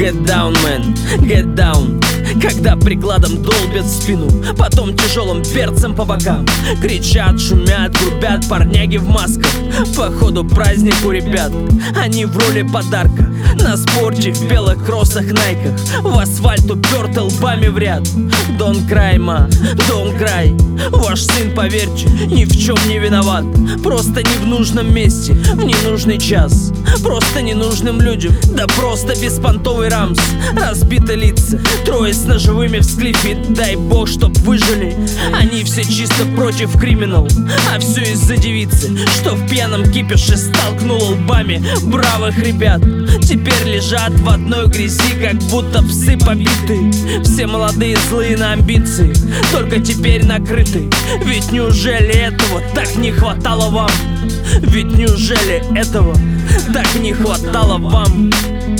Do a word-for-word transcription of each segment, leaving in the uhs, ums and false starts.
Get down, man, get down. Когда прикладом долбят в спину, потом тяжелым перцем по бокам. Кричат, шумят, грубят парняги в масках. Походу праздник у ребят, они в роли подарка. На спорте в белых кроссах найках, в асфальт уперты лбами в ряд. Don't cry, ma, don't cry. Ваш сын, поверьте, ни в чем не виноват. Просто не в нужном месте, в ненужный час. Просто ненужным людям, да просто беспонтовый рамс. Разбиты лица, трое с ножевыми в склифе. Дай бог, чтоб выжили. Они все чисто против криминал, а все из-за девицы, что в пьяном кипише столкнула лбами бравых ребят. Теперь лежат в одной грязи, как будто псы побиты. Все молодые злые на амбиции, только теперь накрыты. Ведь неужели этого так не хватало вам? Ведь неужели этого так не хватало вам?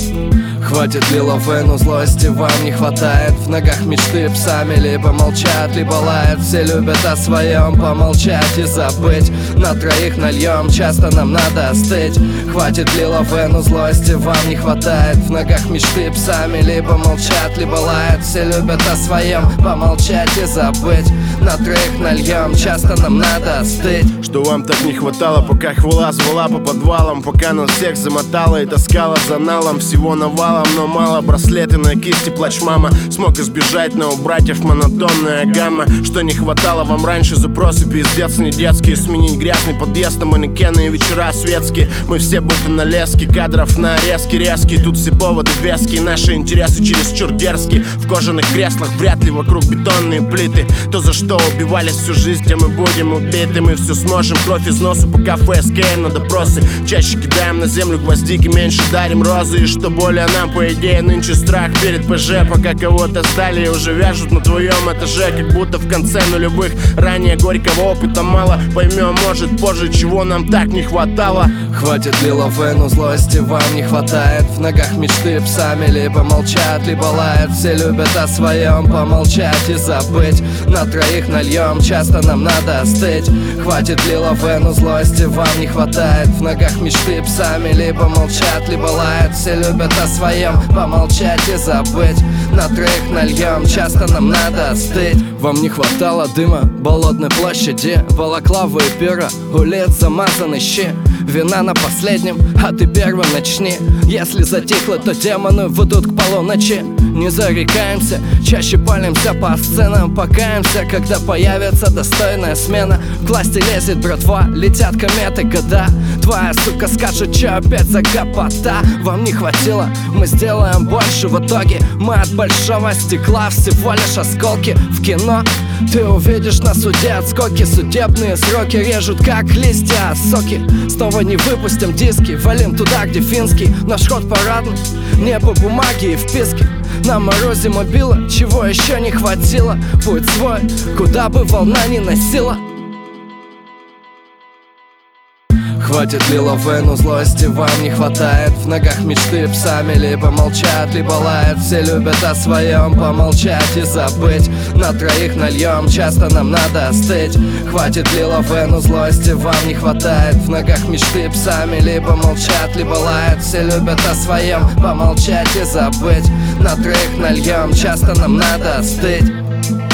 Хватит лиловену, злости вам не хватает. В ногах мечты псами либо молчат, либо лают. Все любят о своем помолчать и забыть. На троих нальем, часто нам надо остыть. Хватит лиловену, злости вам не хватает. В ногах мечты псами либо молчат, либо лают. Все любят о своем помолчать и забыть. На троих нальем, часто нам надо остыть. Что вам так не хватало, пока хвала звала по подвалам, пока нас всех замотала и таскала за налом всего навалом. Но мало, браслеты на кисти, плачь мама. Смог избежать, но у братьев монотонная гамма. Что не хватало вам раньше, запросы пиздец не детские. Сменить грязный подъезд на манекены и вечера светские. Мы все будто на леске, кадров на резки резкие. Тут все поводы веские, наши интересы чересчур дерзкие. В кожаных креслах вряд ли вокруг бетонные плиты. То, за что убивались всю жизнь, тем мы будем убиты. Мы все сможем, кровь из носу, пока ФСК на допросы. Чаще кидаем на землю гвоздики, меньше дарим розы. И что более нам, по идее, нынче страх перед ПЖ. Пока кого-то сдали и уже вяжут на твоем этаже, как будто в конце нулевых. Ранее горького опыта мало, поймем, может, позже, чего нам так не хватало. Хватит лиловену, злости вам не хватает. В ногах мечты псами либо молчат, либо лают. Все любят о своем помолчать и забыть. На троих нальем, часто нам надо остыть. Хватит лиловену, злости вам не хватает. В ногах мечты псами либо молчат, либо лают. Все любят о своем помолчать и забыть. На троих нальем, часто нам надо остыть. Вам не хватало дыма, болотной площади, балаклавы и пера, улиц замазаны щи. Вина на последнем, а ты первым начни. Если затихло, то демоны выйдут к полуночи. Не зарекаемся, чаще палимся по сценам. Покаемся, когда появится достойная смена. В власти лезет братва, летят кометы года. Твоя сука скажет, че опять за гопота. Вам не хватило, мы сделаем больше. В итоге мы от большого стекла всего лишь осколки. В кино ты увидишь на суде отскоки. Судебные сроки режут как листья соки. Снова не выпустим диски, валим туда, где финский. Наш ход парадный, не по бумаге и вписке. На морозе мобила, чего еще не хватило. Путь свой, куда бы волна ни носила. Хватит лиловену, злости вам не хватает. В ногах мечты псами либо молчат, либо лают. Все любят о своем помолчать и забыть. На троих нальем, часто нам надо остыть. Хватит лиловену, злости вам не хватает. В ногах мечты псами либо молчат, либо лают. Все любят о своем помолчать и забыть. На троих нальем, часто нам надо остыть.